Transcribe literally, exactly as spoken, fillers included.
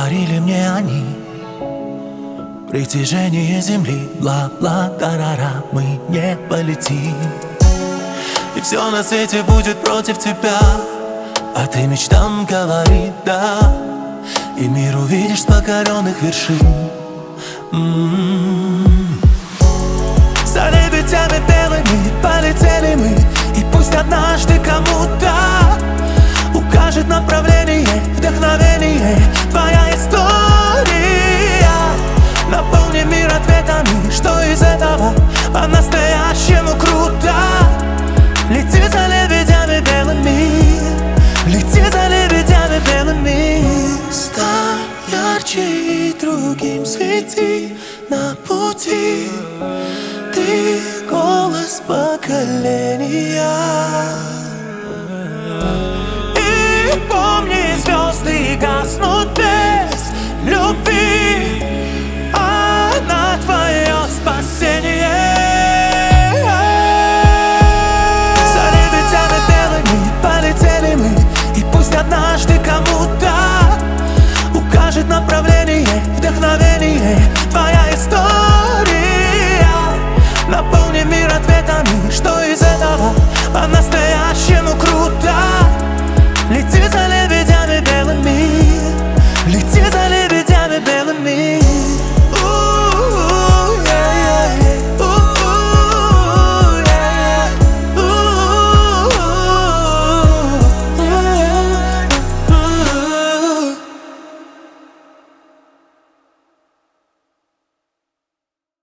говорили мне они. Притяжение земли, бла-бла-тарара, мы не полетим. И все на свете будет против тебя, а ты мечтам говори да. И мир увидишь с покоренных вершин. м-м-м. За лебедями белыми полетели мы, и пусть однажды кому-то укажет направление, вдохновение твоя история. Наполни мир ответами, что из этого по-настоящему круто. Лети за лебедями белыми, лети за лебедями белыми. Стань ярче и другим свети на пути. Ты голос поколения.